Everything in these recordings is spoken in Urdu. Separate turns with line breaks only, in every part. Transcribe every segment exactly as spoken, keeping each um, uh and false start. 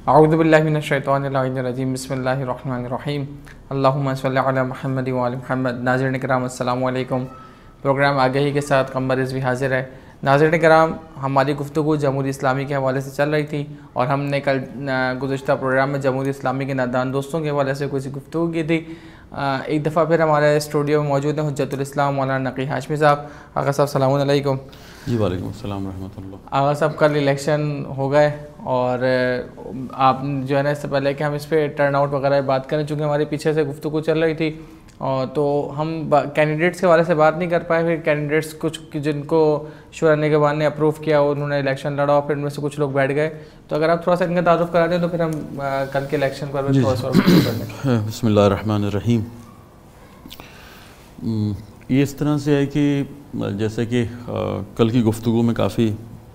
اعوذ باللہ من الشیطان الرجیم، بسم اللہ الرحمن الرحیم، اللہم صلی علی محمد وعلی محمد۔ ناظرین کرام السلام علیکم۔ پروگرام آگہی کے ساتھ قمر رضوی حاضر ہے۔ ناظرین کرام، ہماری گفتگو جمہوری اسلامی کے حوالے سے چل رہی تھی اور ہم نے کل گزشتہ پروگرام میں جمہوری اسلامی کے نادان دوستوں کے حوالے سے کوئی گفتگو کی تھی۔ ایک دفعہ پھر ہمارے اسٹوڈیو میں موجود ہیں حجت الاسلام مولانا نقی ہاشمی صاحب۔ آغا صاحب السلام علیکم۔
جی وعلیکم السلام ورحمۃ اللہ۔
آغا صاحب کل الیکشن ہو گئے اور آپ جو ہے نا اس سے پہلے کہ ہم اس پہ ٹرن آؤٹ وغیرہ بات کریں، چونکہ ہماری پیچھے سے گفتگو چل رہی تھی اور تو ہم کینڈیڈیٹس کے حوالے سے بات نہیں کر پائے۔ پھر کینڈیڈیٹس کچھ جن کو شورا نگہبان نے اپروو کیا انہوں نے الیکشن لڑا اور پھر ان میں سے کچھ لوگ بیٹھ گئے، تو اگر آپ تھوڑا سا ان کا تعارف کرا دیں تو پھر ہم کل کے الیکشن پر تھوڑا سا کر دیں۔
بسم اللہ الرحمن الرحیم۔ یہ اس طرح سے ہے کہ جیسے کہ کل کی گفتگو میں کافی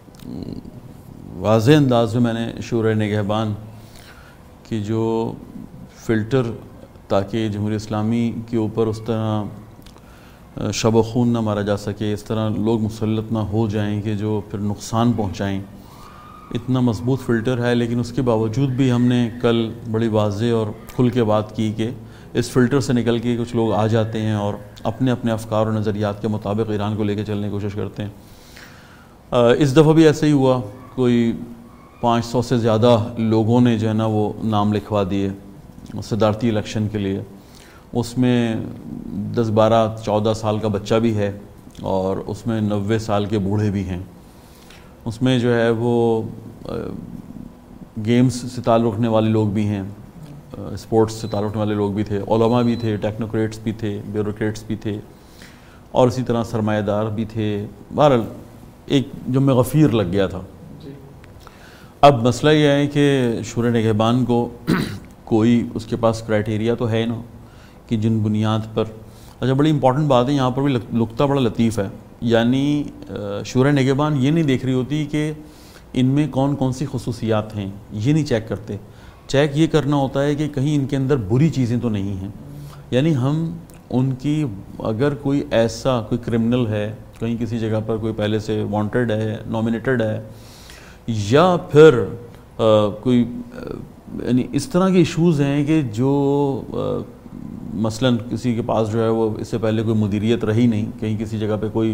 واضح انداز میں میں نے شورا نگہبان کی جو فلٹر تاکہ جمہوری اسلامی کے اوپر اس طرح شب و خون نہ مارا جا سکے، اس طرح لوگ مسلط نہ ہو جائیں کہ جو پھر نقصان پہنچائیں، اتنا مضبوط فلٹر ہے۔ لیکن اس کے باوجود بھی ہم نے کل بڑی واضح اور کھل کے بات کی کہ اس فلٹر سے نکل کے کچھ لوگ آ جاتے ہیں اور اپنے اپنے افکار اور نظریات کے مطابق ایران کو لے کے چلنے کی کوشش کرتے ہیں۔ اس دفعہ بھی ایسا ہی ہوا، کوئی پانچ سو سے زیادہ لوگوں نے جو ہے نا وہ نام لکھوا دیے صدارتی الیکشن کے لیے۔ اس میں دس بارہ چودہ سال کا بچہ بھی ہے اور اس میں نوے سال کے بوڑھے بھی ہیں۔ اس میں جو ہے وہ گیمز سے تعلق رکھنے والے لوگ بھی ہیں، اسپورٹس سے تعلق رکھنے والے لوگ بھی تھے، علماء بھی تھے، ٹیکنوکریٹس بھی تھے، بیوروکریٹس بھی تھے اور اسی طرح سرمایہ دار بھی تھے۔ بہرحال ایک جمع غفیر لگ گیا تھا۔ اب مسئلہ یہ ہے کہ شورا نگہبان کو کوئی اس کے پاس کرائٹیریا تو ہے نا کہ جن بنیاد پر، اچھا بڑی امپورٹنٹ بات ہے یہاں پر بھی نقطہ بڑا لطیف ہے، یعنی شورا نگہبان یہ نہیں دیکھ رہی ہوتی کہ ان میں کون کون سی خصوصیات ہیں، یہ نہیں چیک کرتے۔ چیک یہ کرنا ہوتا ہے کہ کہیں ان کے اندر بری چیزیں تو نہیں ہیں، یعنی ہم ان کی اگر کوئی ایسا کوئی کرمنل ہے، کہیں کسی جگہ پر کوئی پہلے سے وانٹڈ ہے، نومینیٹڈ ہے، یا پھر کوئی یعنی اس طرح کے ایشوز ہیں کہ جو مثلاً کسی کے پاس جو ہے وہ اس سے پہلے کوئی مدیریت رہی نہیں، کہیں کسی جگہ پہ کوئی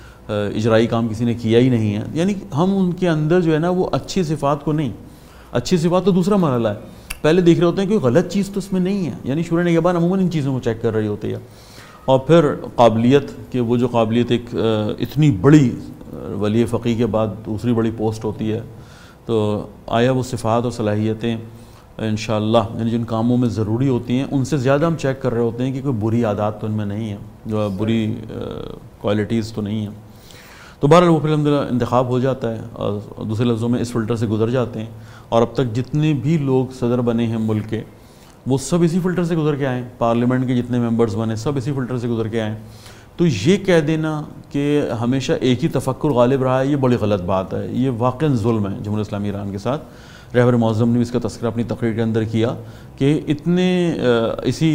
اجرائی کام کسی نے کیا ہی نہیں ہے، یعنی ہم ان کے اندر جو ہے نا وہ اچھی صفات کو نہیں، اچھی صفات تو دوسرا مرحلہ ہے، پہلے دیکھ رہے ہوتے ہیں کہ کوئی غلط چیز تو اس میں نہیں ہے، یعنی شورا نگہبان عموماً ان چیزوں کو چیک کر رہی ہوتی ہے۔ اور پھر قابلیت، کہ وہ جو قابلیت ایک اتنی بڑی ولی فقیہ کے بعد دوسری بڑی پوسٹ ہوتی ہے، تو آیا وہ صفات اور صلاحیتیں انشاءاللہ یعنی جن کاموں میں ضروری ہوتی ہیں ان سے زیادہ ہم چیک کر رہے ہوتے ہیں کہ کوئی بری عادات تو ان میں نہیں ہیں، جو بری کوالٹیز تو نہیں ہیں۔ تو بہرحال وہ پھر الحمدللہ انتخاب ہو جاتا ہے اور دوسرے لفظوں میں اس فلٹر سے گزر جاتے ہیں، اور اب تک جتنے بھی لوگ صدر بنے ہیں ملک کے وہ سب اسی فلٹر سے گزر کے آئے ہیں، پارلیمنٹ کے جتنے ممبرز بنے سب اسی فلٹر سے گزر کے آئے ہیں۔ تو یہ کہہ دینا کہ ہمیشہ ایک ہی تفکر غالب رہا ہے، یہ بڑی غلط بات ہے، یہ واقعاً ظلم ہے جمہوریہ اسلامی ایران کے ساتھ۔ رہبر معظم نے بھی اس کا تذکرہ اپنی تقریر کے اندر کیا کہ اتنے اسی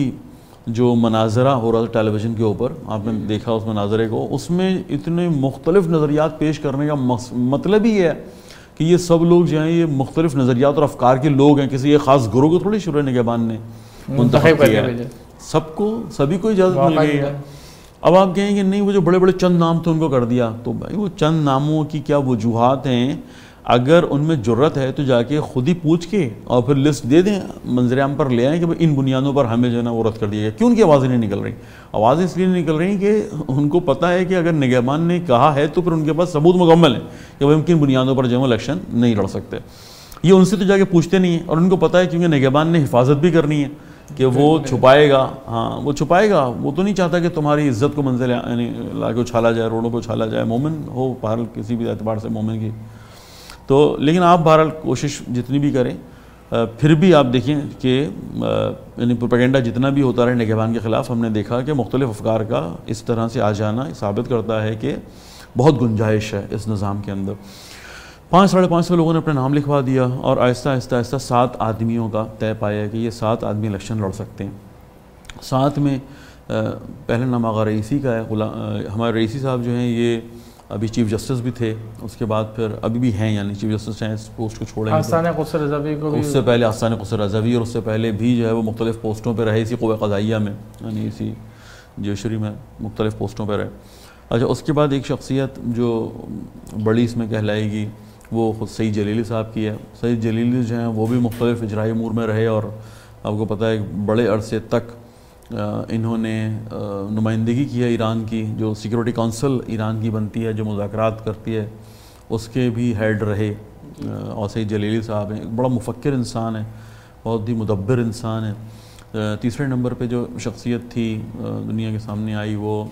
جو مناظرہ ہو رہا تھا ٹیلی ویژن کے اوپر، آپ نے دیکھا اس مناظرے کو، اس میں اتنے مختلف نظریات پیش کرنے کا مطلب ہی ہے کہ یہ سب لوگ جو ہیں یہ مختلف نظریات اور افکار کے لوگ ہیں، کسی ایک خاص گروہ کو تھوڑی شورا نگہبان نے منتخب کیا ہے، سب کو سبھی کو اجازت مل گئی ہے۔ اب آپ کہیں کہ نہیں وہ جو بڑے بڑے چند نام تھے ان کو کر دیا، تو بھائی وہ چند ناموں کی کیا وجوہات ہیں؟ اگر ان میں جرت ہے تو جا کے خود ہی پوچھ کے اور پھر لسٹ دے دیں، منظر عام پر لے آئیں کہ بھائی ان بنیادوں پر ہمیں جو ہے نا وہ رد کر دیا گیا۔ کیوں ان کی آوازیں نہیں نکل رہی؟ آوازیں اس لیے نہیں نکل رہی کہ ان کو پتہ ہے کہ اگر نگہبان نے کہا ہے تو پھر ان کے پاس ثبوت مکمل ہے کہ بھائی ہم کن بنیادوں پر جو ہے الیکشن نہیں لڑ سکتے۔ یہ ان سے تو جا کے پوچھتے نہیں ہیں، اور ان کو پتہ ہے کیونکہ نگہبان نے حفاظت بھی کرنی ہے کہ وہ چھپائے گا، ہاں وہ چھپائے گا، وہ تو نہیں چاہتا کہ تمہاری عزت کو منزل یعنی لا کے اچھالا جائے، روڈوں پہ اچھالا جائے، مومن ہو بہرحال کسی بھی اعتبار سے مومن کی۔ تو لیکن آپ بہرحال کوشش جتنی بھی کریں، پھر بھی آپ دیکھیں کہ یعنی پروپیگنڈا جتنا بھی ہوتا رہے نگہبان کے خلاف، ہم نے دیکھا کہ مختلف افکار کا اس طرح سے آ جانا ثابت کرتا ہے کہ بہت گنجائش ہے اس نظام کے اندر۔ پانچ ساڑھے پانچ سو لوگوں نے اپنا نام لکھوا دیا اور آہستہ آہستہ آہستہ سات آدمیوں کا طے پایا کہ یہ سات آدمی الیکشن لڑ سکتے ہیں۔ سات میں پہلا نام آغا رئیسی کا ہے۔ ہمارے رئیسی صاحب جو ہیں یہ ابھی چیف جسٹس بھی تھے، اس کے بعد پھر ابھی بھی ہیں، یعنی چیف جسٹس ہیں، اس پوسٹ کو چھوڑیں گے
آستانہ قدس رضوی کو بھی،
اس سے پہلے آستانہ قدس رضوی، اور اس سے پہلے بھی جو ہے وہ مختلف پوسٹوں پہ رہے، اسی قوہ قضائیہ میں، یعنی اسی جوشری میں مختلف پوسٹوں پہ رہے۔ اچھا، اس کے بعد ایک شخصیت جو بڑی اس میں کہلائے گی وہ خود سعید جلیلی صاحب کی ہے۔ سعید جلیلی جو ہیں وہ بھی مختلف اجرائی امور میں رہے، اور آپ کو پتہ ہے بڑے عرصے تک انہوں نے نمائندگی کی ہے ایران کی، جو سیکورٹی کونسل ایران کی بنتی ہے، جو مذاکرات کرتی ہے، اس کے بھی ہیڈ رہے۔ اور سعید جلیلی صاحب ہیں، ایک بڑا مفکر انسان ہے، بہت ہی مدبر انسان ہے۔ تیسرے نمبر پہ جو شخصیت تھی دنیا کے سامنے آئی وہ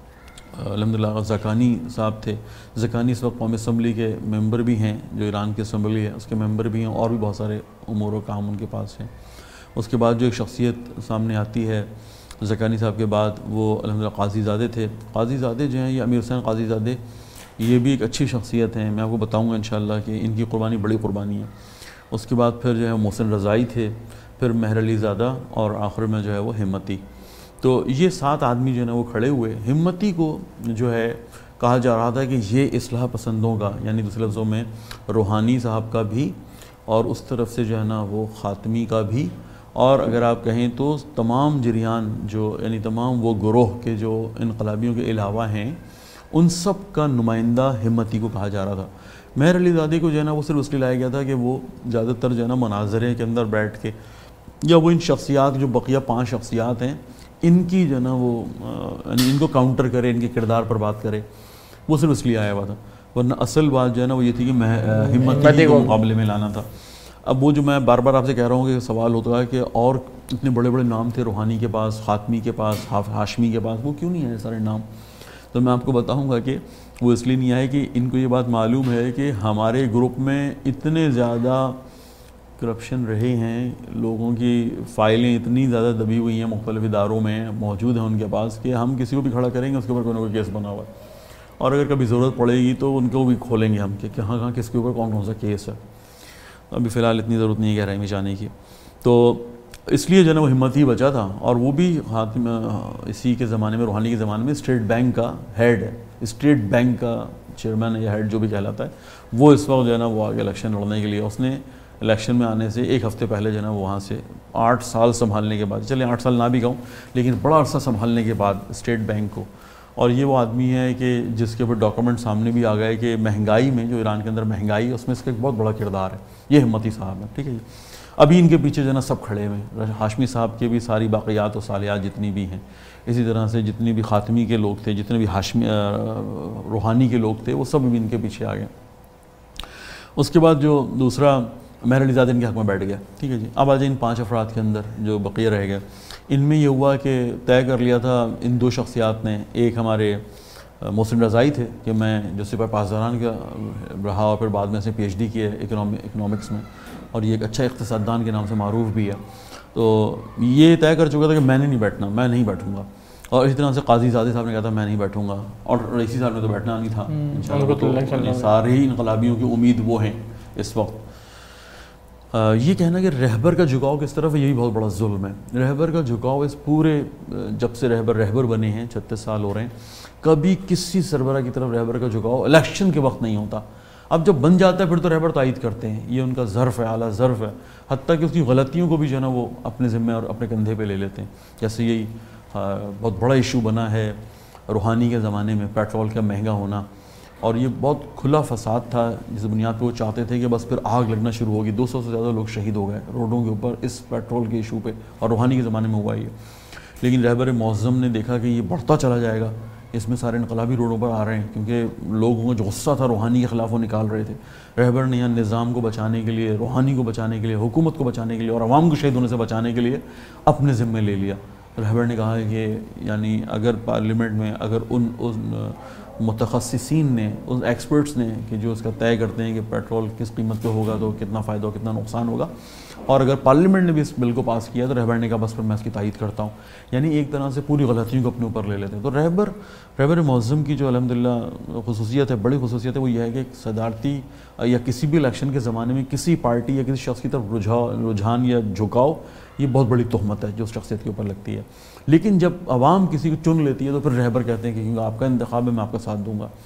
الحمدللہ زکانی صاحب تھے۔ زکانی اس وقت قومی اسمبلی کے ممبر بھی ہیں، جو ایران کی اسمبلی ہے اس کے ممبر بھی ہیں، اور بھی بہت سارے امور و کام ان کے پاس ہیں۔ اس کے بعد جو ایک شخصیت سامنے آتی ہے زکانی صاحب کے بعد، وہ الحمدللہ قاضی زادے تھے۔ قاضی زادے جو ہیں یہ امیر حسین قاضی زادے، یہ بھی ایک اچھی شخصیت ہیں، میں آپ کو بتاؤں گا انشاءاللہ کہ ان کی قربانی بڑی قربانی ہے۔ اس کے بعد پھر جو ہے محسن رضائی تھے، پھر مہر علی زادہ، اور آخر میں جو ہے وہ ہمتی۔ تو یہ سات آدمی جو ہے نا وہ کھڑے ہوئے۔ ہمتی کو جو ہے کہا جا رہا تھا کہ یہ اصلاح پسندوں کا، یعنی دوسرے لفظوں میں روحانی صاحب کا بھی، اور اس طرف سے جو ہے نا وہ خاتمی کا بھی، اور اگر آپ کہیں تو تمام جریان جو یعنی تمام وہ گروہ کے جو انقلابیوں کے علاوہ ہیں ان سب کا نمائندہ ہمتی کو کہا جا رہا تھا۔ مہر علی زادے کو جو ہے نا وہ صرف اس لیے لایا گیا تھا کہ وہ زیادہ تر جو ہے نا مناظرے کے اندر بیٹھ کے، یا وہ ان شخصیات جو بقیہ پانچ شخصیات ہیں ان کی جو ہے نا وہ یعنی ان کو کاؤنٹر کرے، ان کے کردار پر بات کرے، وہ صرف اس لیے آیا ہوا تھا، ورنہ اصل بات جو ہے نا وہ یہ تھی کہ ہمتی کو مقابلے میں لانا تھا۔ اب وہ جو میں بار بار آپ سے کہہ رہا ہوں کہ سوال ہوتا ہے کہ اور اتنے بڑے بڑے نام تھے روحانی کے پاس، خاتمی کے پاس، ہاشمی کے پاس، وہ کیوں نہیں آئے سارے نام؟ تو میں آپ کو بتاؤں گا کہ وہ اس لیے نہیں آئے کہ ان کو یہ بات معلوم ہے کہ ہمارے گروپ میں اتنے زیادہ کرپشن رہے ہیں، لوگوں کی فائلیں اتنی زیادہ دبی ہوئی ہیں، مختلف اداروں میں موجود ہیں ان کے پاس، کہ ہم کسی کو بھی کھڑا کریں گے اس کے اوپر کوئی نہ کوئی کیس بنا ہوا ہے، اور اگر کبھی ضرورت پڑے گی تو ان کو بھی کھولیں گے ہم کہ کہاں کہاں کس کے اوپر کون کون سا کیس ہے۔ ابھی فی الحال اتنی ضرورت نہیں ہے گہرائی میں جانے کی، تو اس لیے جو ہے نا وہ ہمت ہی بچا تھا، اور وہ بھی خاتم اسی کے زمانے میں، روحانی کے زمانے میں اسٹیٹ بینک کا ہیڈ ہے، اسٹیٹ بینک کا چیئرمین یا ہیڈ جو بھی کہلاتا ہے، وہ اس وقت جو ہے نا وہ آگے الیکشن لڑنے کے لیے، اس نے الیکشن میں آنے سے ایک ہفتے پہلے جو ہے نا وہاں سے آٹھ سال سنبھالنے کے بعد، چلیں آٹھ سال نہ بھی کہوں لیکن بڑا عرصہ سنبھالنے کے بعد اسٹیٹ بینک کو، اور یہ وہ آدمی ہے کہ جس کے اوپر ڈاکومنٹ سامنے بھی آ گئے کہ مہنگائی میں، جو ایران کے اندر مہنگائی ہے اس میں اس کا ایک بہت بڑا کردار ہے، یہ ہمتی صاحب ہے، ٹھیک ہے جی۔ ابھی ان کے پیچھے جو ہے نا سب کھڑے ہوئے، ہاشمی صاحب کے بھی ساری باقیات و صالحات جتنی بھی ہیں، اسی طرح سے جتنی بھی خاتمی کے لوگ تھے، جتنے بھی ہاشمی روحانی کے لوگ تھے، وہ سب بھی ان کے پیچھے آ گئے۔ اس کے بعد جو دوسرا مہر علی زادہ ان کے حق میں بیٹھ گیا، ٹھیک ہے جی۔ اب آ جائیں ان پانچ افراد کے اندر جو بقیہ رہ گئے، ان میں یہ ہوا کہ طے کر لیا تھا ان دو شخصیات نے، ایک ہمارے محسن رضائی تھے کہ میں جو سپاہی پاسداران کا رہا اور پھر بعد میں سے پی ایچ ڈی کی ہے اکنامکس میں، اور یہ ایک اچھا اقتصاددان کے نام سے معروف بھی ہے، تو یہ طے کر چکا تھا کہ میں نے نہیں بیٹھنا، میں نہیں بیٹھوں گا، اور اسی طرح سے قاضی زادے صاحب نے کہا تھا میں نہیں بیٹھوں گا، اور رئیسی صاحب نے تو بیٹھنا نہیں تھا انشاءاللہ، تو سارے ہی انقلابیوں کی امید وہ ہیں اس وقت۔ یہ کہنا کہ رہبر کا جھکاؤ کس طرف ہے، یہ بھی بہت بڑا ظلم ہے۔ رہبر کا جھکاؤ اس پورے جب سے رہبر رہبر بنے ہیں، چھتیس سال ہو رہے ہیں، کبھی کسی سربراہ کی طرف رہبر کا جھکاؤ الیکشن کے وقت نہیں ہوتا۔ اب جب بن جاتا ہے پھر تو رہبر تائید کرتے ہیں، یہ ان کا ظرف ہے، اعلیٰ ظرف ہے، حتیٰ کہ اس کی غلطیوں کو بھی جو ہے نا وہ اپنے ذمہ اور اپنے کندھے پہ لے لیتے ہیں۔ جیسے یہی بہت بڑا ایشو بنا ہے روحانی کے زمانے میں، پیٹرول کا مہنگا ہونا، اور یہ بہت کھلا فساد تھا جس بنیاد پہ وہ چاہتے تھے کہ بس پھر آگ لگنا شروع ہوگی، دو سو سے زیادہ لوگ شہید ہو گئے روڈوں کے اوپر اس پیٹرول کے ایشو پہ، اور روحانی کے زمانے میں ہوا یہ۔ لیکن رہبر معظم نے دیکھا کہ یہ بڑھتا چلا جائے گا، اس میں سارے انقلابی روڈوں پر آ رہے ہیں، کیونکہ لوگوں کا جو غصہ تھا روحانی کے خلاف وہ نکال رہے تھے۔ رہبر نے یہاں نظام کو بچانے کے لیے، روحانی کو بچانے کے لیے، حکومت کو بچانے کے لیے اور عوام کو شہید ہونے سے بچانے کے لیے اپنے ذمے لے لیا۔ رہبر نے کہا کہ یعنی اگر پارلیمنٹ میں اگر ان ان متخصصین نے، ان ایکسپرٹس نے کہ جو اس کا طے کرتے ہیں کہ پیٹرول کس قیمت پہ ہوگا تو کتنا فائدہ ہو کتنا نقصان ہوگا، اور اگر پارلیمنٹ نے بھی اس بل کو پاس کیا تو رہبر نے کہا بس پھر میں اس کی تائید کرتا ہوں، یعنی ایک طرح سے پوری غلطیوں کو اپنے اوپر لے لیتے ہیں۔ تو رہبر رہبر معظم کی جو الحمدللہ خصوصیت ہے، بڑی خصوصیت ہے، وہ یہ ہے کہ صدارتی یا کسی بھی الیکشن کے زمانے میں کسی پارٹی یا کسی شخص کی طرف رجحان یا جھکاؤ، یہ بہت بڑی تہمت ہے جو اس شخصیت کے اوپر لگتی ہے۔ لیکن جب عوام کسی کو چن لیتی ہے تو پھر رہبر کہتے ہیں کہ کیونکہ آپ کا انتخاب ہے میں آپ کا ساتھ دوں گا۔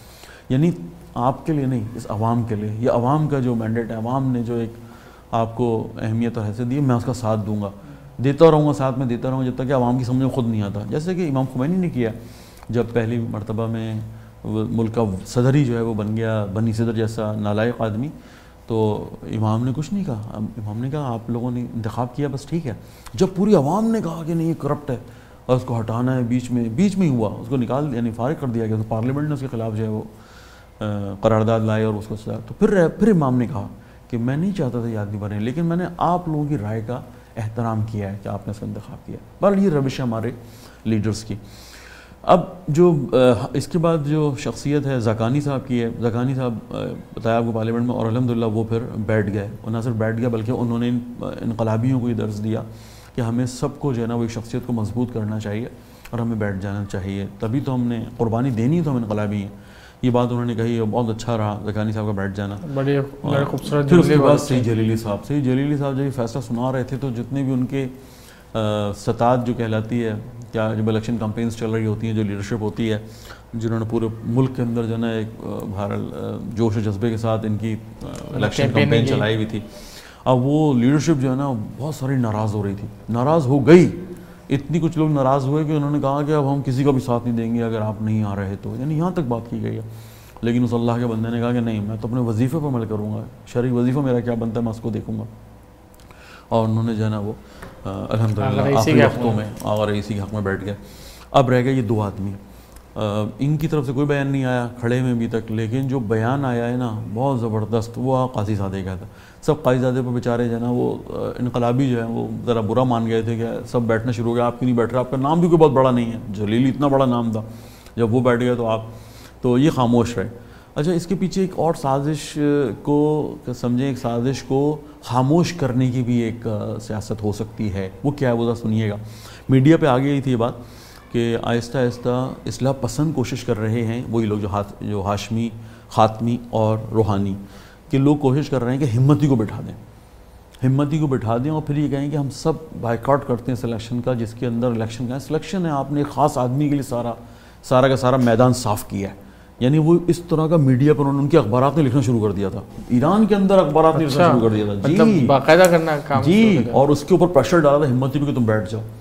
یعنی آپ کے لیے نہیں, اس عوام کے لیے. یہ عوام کا جو مینڈیٹ ہے, عوام نے جو ایک آپ کو اہمیت اور حیثیت دی, میں اس کا ساتھ دوں گا, دیتا رہوں گا, ساتھ میں دیتا رہوں گا جب تک کہ عوام کی سمجھ میں خود نہیں آتا. جیسے کہ امام خمینی نے کیا جب پہلی مرتبہ میں ملک کا صدر ہی جو ہے وہ بن گیا, بنی صدر جیسا نالائق آدمی, تو امام نے کچھ نہیں کہا. امام نے کہا آپ لوگوں نے انتخاب کیا بس ٹھیک ہے. جب پوری عوام نے کہا کہ نہیں یہ کرپٹ ہے اور اس کو ہٹانا ہے, بیچ میں بیچ میں ہی ہوا, اس کو نکال یعنی فارغ کر دیا گیا, تو پارلیمنٹ نے اس کے خلاف جو ہے وہ قرارداد لائے اور اس کو تو پھر پھر امام نے کہا کہ میں نہیں چاہتا تھا یہ آدمی بنے, لیکن میں نے آپ لوگوں کی رائے کا احترام کیا ہے کہ آپ نے اس کا انتخاب کیا. بہرحال یہ روش ہے ہمارے لیڈرز کی. اب جو اس کے بعد جو شخصیت ہے زکانی صاحب کی ہے, زکانی صاحب بتایا آپ کو پارلیمنٹ میں, اور الحمدللہ وہ پھر بیٹھ گئے, اور نہ صرف بیٹھ گیا بلکہ انہوں نے انقلابیوں کو یہ درس دیا کہ ہمیں سب کو جو ہے نا وہ شخصیت کو مضبوط کرنا چاہیے اور ہمیں بیٹھ جانا چاہیے, تبھی تو ہم نے قربانی دینی ہے, تو ہم انقلابی ہیں. یہ بات انہوں نے کہی, بہت اچھا رہا زکانی صاحب کا بیٹھ جانا.
بڑی خوبصورت.
پھر اس کے بعد سعید جلیلی صاحب سعید جلیلی صاحب جب یہ فیصلہ سنا رہے تھے تو جتنے بھی ان کے ستاد جو کہلاتی ہے, کیا جب الیکشن کمپینز چل رہی ہوتی ہیں, جو لیڈرشپ ہوتی ہے, جنہوں نے پورے ملک کے اندر جو ہے نا ایک بہرحال جوش و جذبے کے ساتھ ان کی الیکشن کمپین چلائی ہوئی تھی, اب وہ لیڈرشپ جو ہے نا بہت ساری ناراض ہو رہی تھی, ناراض ہو گئی. اتنی کچھ لوگ ناراض ہوئے کہ انہوں نے کہا کہ اب ہم کسی کا بھی ساتھ نہیں دیں گے اگر آپ نہیں آ رہے تو, یعنی یہاں تک بات کی گئی ہے. لیکن اس اللہ کے بندے نے کہا کہ نہیں, میں تو اپنے وظیفے پر عمل کروں گا, شرعی وظیفہ میرا کیا بنتا ہے میں اس کو دیکھوں گا. اور انہوں نے جو ہے نا وہ الحمدللہ آخری وقتوں میں آغا رئیسی کے حق میں بیٹھ گئے. اب رہ گئے یہ دو آدمی, ان کی طرف سے کوئی بیان نہیں آیا کھڑے میں ابھی تک, لیکن جو بیان آیا ہے نا بہت زبردست, وہ قاضی زادے کا تھا. سب قاضی زادے پر بیچارے جو ہے نا وہ انقلابی جو ہے وہ ذرا برا مان گئے تھے کہ سب بیٹھنا شروع ہو گیا, آپ کیوں نہیں بیٹھ رہے, آپ کا نام بھی کوئی بہت بڑا نہیں ہے, جلیلی اتنا بڑا نام تھا, جب وہ بیٹھ گئے تو آپ تو یہ خاموش رہے. اچھا, اس کے پیچھے ایک اور سازش کو سمجھیں, ایک سازش کو خاموش کرنے کی بھی ایک سیاست ہو سکتی ہے. وہ کیا ہے وہ ذرا سنیے گا. میڈیا پہ آ گئی تھی یہ بات کہ آہستہ آہستہ اصلاح پسند کوشش کر رہے ہیں وہی لوگ جو ہاتھ جو ہاشمی, خاتمی اور روحانی کہ لوگ کوشش کر رہے ہیں کہ ہمتی کو بٹھا دیں, ہمتی کو بٹھا دیں اور پھر یہ کہیں کہ ہم سب بائیکاٹ کرتے ہیں اس الیکشن کا, جس کے اندر الیکشن کا سلیکشن ہے, آپ نے ایک خاص آدمی کے لیے سارا سارا کا سارا میدان صاف کیا ہے. یعنی وہ اس طرح کا میڈیا پر ان کے اخبارات نے لکھنا شروع کر دیا تھا, ایران کے اندر اخبارات نے لکھنا شروع کر دیا تھا جی,
باقاعدہ کرنا کام
جی, اور اس کے اوپر پریشر ڈالا تھا ہمتی پہ کہ تم بیٹھ جاؤ.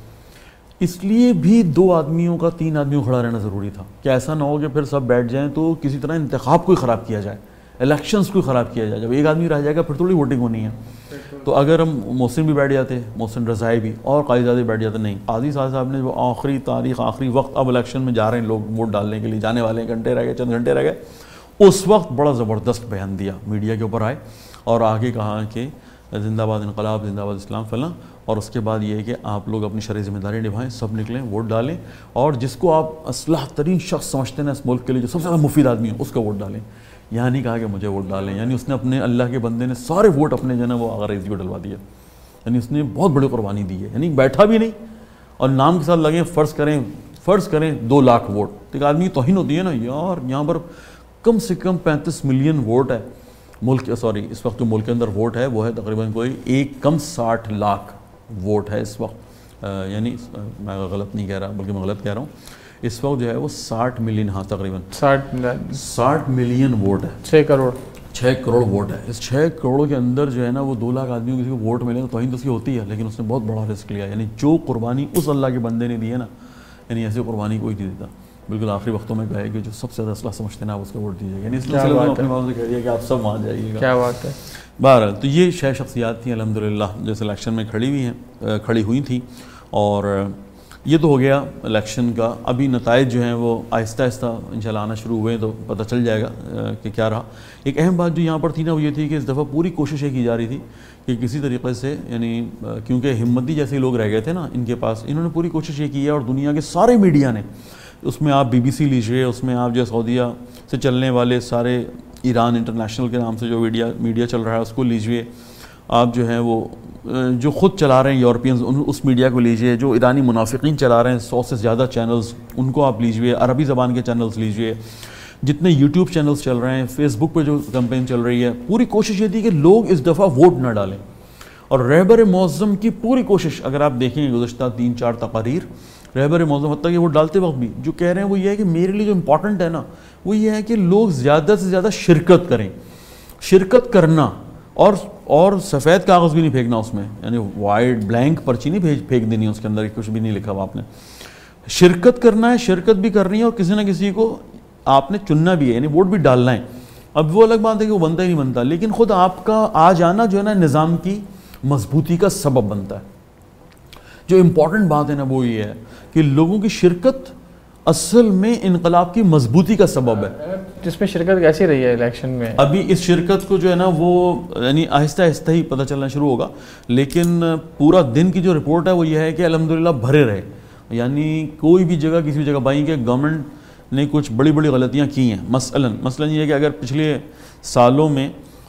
اس لیے بھی دو آدمیوں کا تین آدمیوں کھڑا رہنا ضروری تھا کہ ایسا نہ ہو کہ پھر سب بیٹھ جائیں تو کسی طرح انتخاب کو ہی خراب کیا جائے, الیکشنز کو خراب کیا جائے. جب ایک آدمی رہ جائے گا پھر تھوڑی ووٹنگ ہونی ہے. تو اگر ہم محسن بھی بیٹھ جاتے, محسن رضائی بھی, اور قاضی زادے بیٹھ جاتے, نہیں, قاضی صاحب نے جو آخری تاریخ, آخری وقت, اب الیکشن میں جا رہے ہیں لوگ ووٹ ڈالنے کے لیے, جانے والے ہیں, گھنٹے رہ گئے, چند گھنٹے رہ گئے, اس وقت بڑا زبردست بیان دیا, میڈیا کے اوپر آئے اور آگے کہا کہ زندہ باد انقلاب, زندہ باد اسلام فلاں, اور اس کے بعد یہ ہے کہ آپ لوگ اپنی شرعی ذمہ داری نبھائیں, سب نکلیں, ووٹ ڈالیں, اور جس کو آپ اصلاح ترین شخص سمجھتے ہیں اس ملک کے لیے, جو سب سے زیادہ مفید آدمی ہے, اس کا ووٹ ڈالیں. یہاں نہیں کہا کہ مجھے ووٹ ڈالیں, یعنی اس نے اپنے اللہ کے بندے نے سارے ووٹ اپنے جو ہے نا وہ آغا رئیسی کو ڈلوا دیا. یعنی اس نے بہت بڑی قربانی دی ہے, یعنی بیٹھا بھی نہیں اور نام کے ساتھ لگے. فرض کریں فرض کریں دو لاکھ ووٹ, ایک آدمی کی توہین ہوتی ہے نا یار. یہاں پر کم سے کم پینتیس ملین ووٹ ہے ملک, سوری اس وقت جو ملک کے اندر ووٹ ہے وہ ہے تقریباً کوئی ایک کم ساٹھ لاکھ ووٹ ہے اس وقت. یعنی میں غلط نہیں کہہ رہا بلکہ میں غلط کہہ رہا ہوں, اس وقت جو ہے وہ ساٹھ ملین, ہاں تقریباً
ساٹھ
ساٹھ ملین ووٹ ہے,
چھ کروڑ
چھ کروڑ ووٹ ہے. اس چھ کروڑ کے اندر جو ہے نا وہ دو لاکھ آدمیوں کو کسی کو ووٹ ملے تو توہین تو اس کی ہوتی ہے, لیکن اس نے بہت بڑا رسک لیا. یعنی جو قربانی اس اللہ کے بندے نے دی ہے نا, یعنی ایسی قربانی کوئی نہیں دیتا. بالکل آخری وقتوں میں کہے کہ جو سب سے زیادہ اصلاح سمجھتے ہیں آپ اس کو ووٹ دیجیے. یعنی اس نے اپنے ماں سے کہہ دیا کہ آپ سب وہاں جائیے گا.
کیا بات ہے.
بہرحال تو یہ چھ شخصیات تھیں الحمدللہ جو اس الیکشن میں کھڑی ہوئی ہیں, کھڑی ہوئی تھیں, اور یہ تو ہو گیا الیکشن کا. ابھی نتائج جو ہیں وہ آہستہ آہستہ انشاءاللہ آنا شروع ہوئے تو پتہ چل جائے گا کہ کیا رہا. ایک اہم بات جو یہاں پر تھی نا وہ یہ تھی کہ اس دفعہ پوری کوشش یہ کی جا رہی تھی کہ کسی طریقے سے, یعنی کیونکہ ہمتی جیسے لوگ رہ گئے تھے نا ان کے پاس, انہوں نے پوری کوشش یہ کی ہے, اور دنیا کے سارے میڈیا نے, اس میں آپ بی بی سی لیجیے, اس میں آپ جو سعودیہ سے چلنے والے سارے ایران انٹرنیشنل کے نام سے جو میڈیا میڈیا چل رہا ہے اس کو لیجیے, آپ جو ہیں وہ جو خود چلا رہے ہیں یورپینز اس میڈیا کو لیجئے, جو ایرانی منافقین چلا رہے ہیں سو سے زیادہ چینلز ان کو آپ لیجئے, عربی زبان کے چینلز لیجئے, جتنے یوٹیوب چینلز چل رہے ہیں, فیس بک پہ جو کمپین چل رہی ہے. پوری کوشش یہ تھی کہ لوگ اس دفعہ ووٹ نہ ڈالیں, اور رہبر معظم کی پوری کوشش اگر آپ دیکھیں گزشتہ تین چار تقاریر رہبر موضوع، حتیٰ کہ وہ ڈالتے وقت بھی جو کہہ رہے ہیں وہ یہ ہے کہ میرے لیے جو امپورٹنٹ ہے نا وہ یہ ہے کہ لوگ زیادہ سے زیادہ شرکت کریں، شرکت کرنا، اور اور سفید کاغذ بھی نہیں پھینکنا اس میں، یعنی وائٹ بلینک پرچی نہیں بھیج پھینک دینی اس کے اندر کچھ بھی نہیں لکھا ہوا آپ نے، شرکت کرنا ہے، شرکت بھی کرنی ہے اور کسی نہ کسی کو آپ نے چننا بھی ہے، یعنی ووٹ بھی ڈالنا ہے۔ اب وہ الگ بات ہے کہ وہ بنتا ہی نہیں بنتا، لیکن خود آپ کا آ جانا جو ہے نا نظام کی مضبوطی کا سبب بنتا ہے۔ جو امپورٹنٹ بات ہے نا وہ یہ ہے کہ لوگوں کی شرکت اصل میں انقلاب کی مضبوطی کا سبب ہے۔
جس میں شرکت کیسی رہی ہے الیکشن میں؟
ابھی اس شرکت کو جو ہے نا وہ یعنی آہستہ آہستہ ہی پتہ چلنا شروع ہوگا، لیکن پورا دن کی جو رپورٹ ہے وہ یہ ہے کہ الحمدللہ بھرے رہے، یعنی کوئی بھی جگہ کسی بھی جگہ بائیں کہ گورنمنٹ نے کچھ بڑی بڑی غلطیاں کی ہیں۔ مثلاً مثلاً یہ ہے کہ اگر پچھلے سالوں میں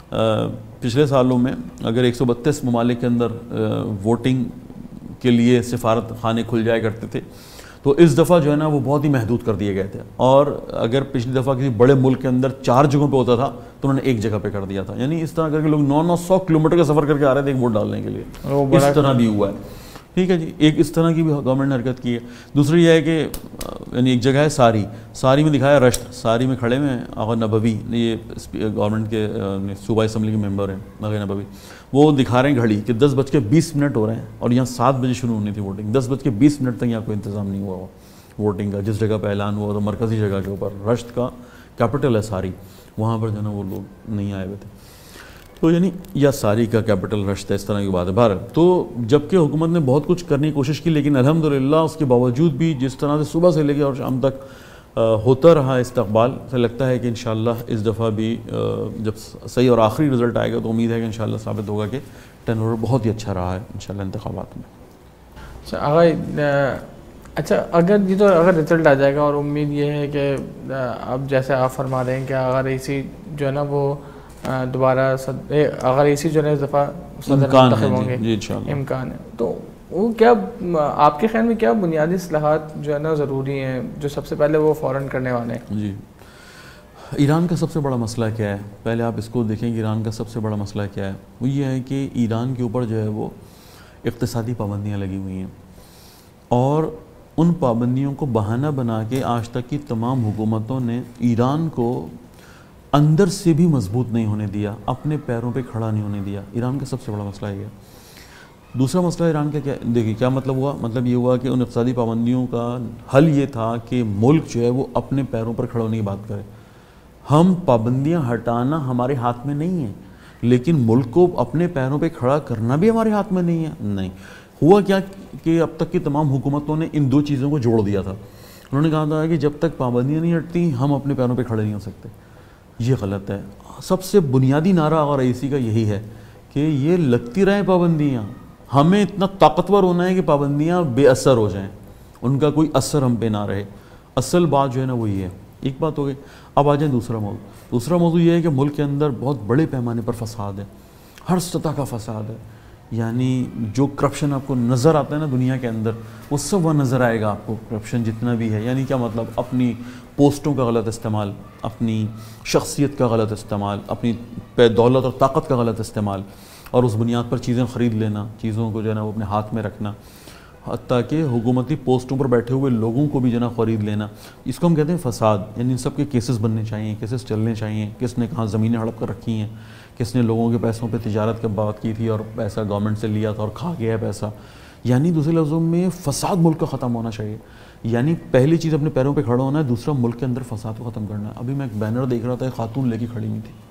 پچھلے سالوں میں اگر ایک سو بتیس ممالک کے اندر ووٹنگ کے لیے سفارت خانے کھل جایا کرتے تھے، تو اس دفعہ جو ہے نا وہ بہت ہی محدود کر دیے گئے تھے، اور اگر پچھلی دفعہ کسی بڑے ملک کے اندر چار جگہوں پہ ہوتا تھا تو انہوں نے ایک جگہ پہ کر دیا تھا، یعنی اس طرح کر کے لوگ نو نو سو کلو میٹر کا سفر کر کے آ رہے تھے ایک ووٹ ڈالنے کے لیے، اس طرح بھی ہوا ہے۔ ٹھیک ہے جی، ایک اس طرح کی بھی گورنمنٹ نے حرکت کی ہے۔ دوسری یہ ہے کہ یعنی ایک جگہ ہے ساری ساری میں دکھایا رشت، ساری میں کھڑے میں آغا نبوی، یہ گورنمنٹ کے صوبائی اسمبلی کے ممبر ہیں آغا نبوی، وہ دکھا رہے ہیں گھڑی کہ دس بج کے بیس منٹ ہو رہے ہیں اور یہاں سات بجے شروع ہونی تھی ووٹنگ، دس بج کے بیس منٹ تک یہاں کوئی انتظام نہیں ہوا ہوا ووٹنگ کا، جس جگہ پہ اعلان ہوا تو مرکزی جگہ کے اوپر، رشت کا کیپٹل ہے ساری، وہاں پر جو ہے نا وہ لوگ نہیں آئے ہوئے تھے، تو یعنی یا ساری کا کیپٹل رشت ہے، اس طرح کی بات ہے۔ بہرحال تو جبکہ حکومت نے بہت کچھ کرنے کی کوشش کی، لیکن الحمدللہ اس کے باوجود بھی جس طرح سے صبح سے لے کے اور شام تک ہوتا رہا استقبال، سے لگتا ہے کہ انشاءاللہ اس دفعہ بھی جب صحیح اور آخری رزلٹ آئے گا تو امید ہے کہ انشاءاللہ ثابت ہوگا کہ ٹرن اوور بہت ہی اچھا رہا ہے انشاءاللہ انتخابات میں۔
اچھا آغا، اچھا اگر یہ تو اگر رزلٹ آ جائے گا، اور امید یہ ہے کہ اب جیسے آپ فرما رہے ہیں کہ آغا رئیسی جو ہے نا وہ دوبارہ آغا رئیسی جو ہے اس دفعہ صدر منتخب ہوں گے، امکان ہے، تو وہ کیا آپ کے خیال میں کیا بنیادی اصلاحات جو ہے نا ضروری ہیں جو سب سے پہلے وہ فوراً کرنے والے ہیں؟
جی، ایران کا سب سے بڑا مسئلہ کیا ہے؟ پہلے آپ اس کو دیکھیں کہ ایران کا سب سے بڑا مسئلہ کیا ہے۔ وہ یہ ہے کہ ایران کے اوپر جو ہے وہ اقتصادی پابندیاں لگی ہوئی ہیں، اور ان پابندیوں کو بہانہ بنا کے آج تک کی تمام حکومتوں نے ایران کو اندر سے بھی مضبوط نہیں ہونے دیا، اپنے پیروں پہ کھڑا نہیں ہونے دیا۔ ایران کا سب سے بڑا مسئلہ یہ ہے۔ دوسرا مسئلہ ایران کا کیا دیکھیے کیا مطلب ہوا؟ مطلب یہ ہوا کہ ان اقتصادی پابندیوں کا حل یہ تھا کہ ملک جو ہے وہ اپنے پیروں پر کھڑا ہونے کی بات کرے۔ ہم پابندیاں ہٹانا ہمارے ہاتھ میں نہیں ہے، لیکن ملک کو اپنے پیروں پہ کھڑا کرنا بھی ہمارے ہاتھ میں نہیں ہے۔ نہیں ہوا کیا کہ اب تک کی تمام حکومتوں نے ان دو چیزوں کو جوڑ دیا تھا۔ انہوں نے کہا تھا کہ جب تک پابندیاں نہیں ہٹتی ہم اپنے پیروں پہ کھڑے نہیں ہو سکتے۔ یہ غلط ہے۔ سب سے بنیادی نعرہ آغا رئیسی کا یہی ہے کہ یہ لگتی رہیں پابندیاں، ہمیں اتنا طاقتور ہونا ہے کہ پابندیاں بے اثر ہو جائیں، ان کا کوئی اثر ہم پہ نہ رہے۔ اصل بات جو ہے نا وہ یہ ہے۔ ایک بات ہو گئی، اب آ جائیں دوسرا موضوع۔ دوسرا موضوع یہ ہے کہ ملک کے اندر بہت بڑے پیمانے پر فساد ہے، ہر سطح کا فساد ہے، یعنی جو کرپشن آپ کو نظر آتا ہے نا دنیا کے اندر وہ سب وہ نظر آئے گا آپ کو، کرپشن جتنا بھی ہے۔ یعنی کیا مطلب؟ اپنی پوسٹوں کا غلط استعمال، اپنی شخصیت کا غلط استعمال، اپنی دولت اور طاقت کا غلط استعمال، اور اس بنیاد پر چیزیں خرید لینا، چیزوں کو جو ہے نا وہ اپنے ہاتھ میں رکھنا، حتیٰ کہ حکومتی پوسٹوں پر بیٹھے ہوئے لوگوں کو بھی جو ہے نا خرید لینا، اس کو ہم کہتے ہیں فساد۔ یعنی ان سب کے کیسز بننے چاہیے، کیسز چلنے چاہیے، کس نے کہاں زمینیں ہڑپ کر رکھی ہیں، کس نے لوگوں کے پیسوں پہ تجارت کی بات کی تھی اور پیسہ گورنمنٹ سے لیا تھا اور کھا گیا ہے پیسہ۔ یعنی دوسرے لفظوں میں فساد ملک کا ختم ہونا چاہیے۔ یعنی پہلی چیز اپنے پیروں پہ کھڑا ہونا ہے، دوسرا ملک کے اندر فساد کو ختم کرنا ہے۔ ابھی میں ایک بینر دیکھ رہا تھا، ایک خاتون لے کے کھڑی ہوئی تھی،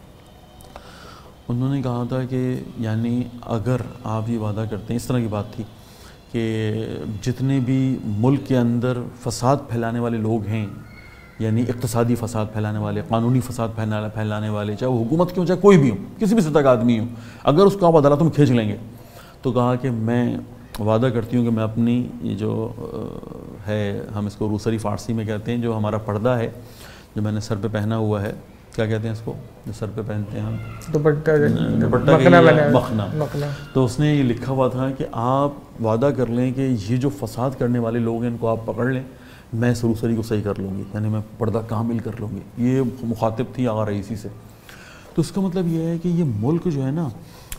انہوں نے کہا تھا کہ یعنی اگر آپ یہ وعدہ کرتے ہیں، اس طرح کی بات تھی کہ جتنے بھی ملک کے اندر فساد پھیلانے والے لوگ ہیں، یعنی اقتصادی فساد پھیلانے والے، قانونی فساد پھیلانے والے، چاہے وہ حکومت کے ہوں چاہے کوئی بھی ہو، کسی بھی سطح کا آدمی ہو، اگر اس کو آپ عدالتوں میں کھینچ لیں گے، تو کہا کہ میں وعدہ کرتی ہوں کہ میں اپنی یہ جو ہے، ہم اس کو روسری فارسی میں کہتے ہیں، جو ہمارا پردہ ہے جو میں نے سر پہ پہنا ہوا ہے، کیا کہتے ہیں اس کو جو سر پہ پہنتے ہیں ہم؟
دوپٹہ،
مخنا۔ تو اس نے یہ لکھا ہوا تھا کہ آپ وعدہ کر لیں کہ یہ جو فساد کرنے والے لوگ ہیں ان کو آپ پکڑ لیں، میں اس روسری کو صحیح کر لوں گی، یعنی میں پردہ کامل کر لوں گی۔ یہ مخاطب تھی آغا رئیسی سے۔ تو اس کا مطلب یہ ہے کہ یہ ملک جو ہے نا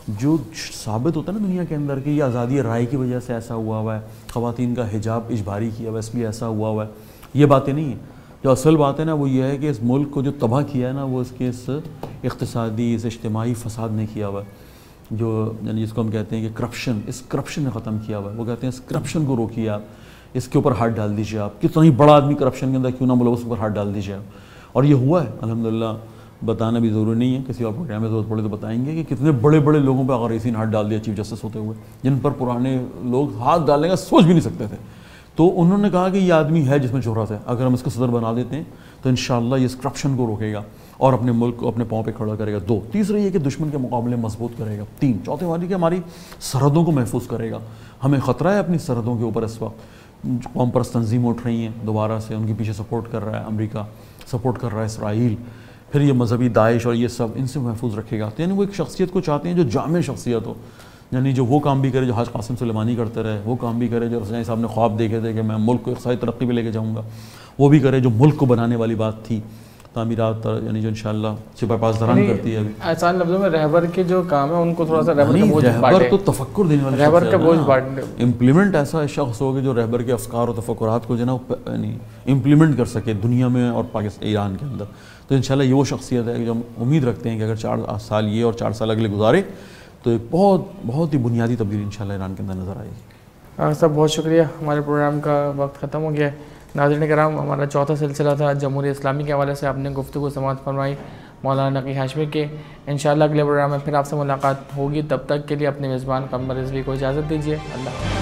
جو ثابت ہوتا ہے نا دنیا کے اندر کہ یہ آزادی رائے کی وجہ سے ایسا ہوا ہوا ہے، خواتین کا حجاب اجباری کیا ہوا ہے اس لیے ایسا ہوا ہوا ہے، یہ باتیں نہیں ہیں. جو اصل بات ہے نا وہ یہ ہے کہ اس ملک کو جو تباہ کیا ہے نا وہ اس کے اس اقتصادی اس اجتماعی فساد نے کیا ہوا ہے، جو یعنی جس کو ہم کہتے ہیں کہ کرپشن، اس کرپشن نے ختم کیا ہوا ہے. وہ کہتے ہیں اس کرپشن کو روکیے آپ، اس کے اوپر ہاتھ ڈال دیجیے، آپ کتنا ہی بڑا آدمی کرپشن کے اندر کیوں نہ ملوث، اس پر ہاتھ ڈال دیجیے آپ. اور یہ ہوا ہے الحمدللہ. بتانا بھی ضروری نہیں ہے، کسی اور پروگرام میں ضرورت پڑے تو بتائیں گے کہ کتنے بڑے بڑے لوگوں پہ اگر اسی نے ہاتھ ڈال دیا چیف جسٹس ہوتے ہوئے، جن پر پرانے لوگ ہاتھ ڈالنے کا سوچ بھی نہیں سکتے تھے. تو انہوں نے کہا کہ یہ آدمی ہے جس میں شہرت ہے، اگر ہم اس کو صدر بنا دیتے ہیں تو انشاءاللہ یہ اس کرپشن کو روکے گا اور اپنے ملک کو اپنے پاؤں پہ کھڑا کرے گا. دو، تیسرا یہ کہ دشمن کے مقابلے مضبوط کرے گا. تین، چوتھے والی کہ ہماری سرحدوں کو محفوظ کرے گا. ہمیں خطرہ ہے اپنی سرحدوں کے اوپر اس وقت، قوم پرست تنظیم اٹھ رہی ہیں دوبارہ سے، ان کے پیچھے سپورٹ کر رہا ہے امریکہ، سپورٹ کر رہا ہے اسرائیل، پھر یہ مذہبی داعش اور یہ سب، ان سے محفوظ رکھے گا. یعنی وہ ایک شخصیت کو چاہتے ہیں جو جامع شخصیت ہو، یعنی جو وہ کام بھی کرے جو حاج قاسم سلیمانی کرتے رہے، وہ کام بھی کرے جو رضوان صاحب نے خواب دیکھے تھے کہ میں ملک کو اقتصادی ترقی پہ لے کے جاؤں گا، وہ بھی کرے جو ملک کو بنانے والی بات تھی، تعمیرات، یعنی جو انشاءاللہ سپہ پاسداران کرتی ہے. ابھی
آسان لفظوں میں رہبر کے جو کام ہے ان کو تھوڑا سا رہبر کا بوجھ بانٹے،
رہبر تو تفکر دینے والا
رہبر کا بوجھ بانٹے،
امپلیمنٹ ایسا شخص ہو کہ جو رہبر کے افکار و تفکرات کو جو ہے نا یعنی امپلیمنٹ کر سکے دنیا میں اور پاکستان ایران کے اندر. تو انشاءاللہ یہ وہ شخصیت ہے کہ جو ہم امید رکھتے ہیں کہ اگر چار سال یہ اور چار سال اگلے گزارے تو ایک بہت بہت ہی بنیادی تبدیلی انشاءاللہ ایران کے اندر نظر آئے گی.
سب بہت شکریہ. ہمارے پروگرام کا وقت ختم ہو گیا ہے. ناظرین کرام، ہمارا چوتھا سلسلہ تھا جمہوریہ اسلامی کے حوالے سے آپ نے گفتگو سماعت فرمائی مولانا نقی ہاشمی کے. انشاءاللہ اگلے پروگرام میں پھر آپ سے ملاقات ہوگی. تب تک کے لیے اپنے میزبان قمر رضوی کو اجازت دیجیے. اللہ حافظ.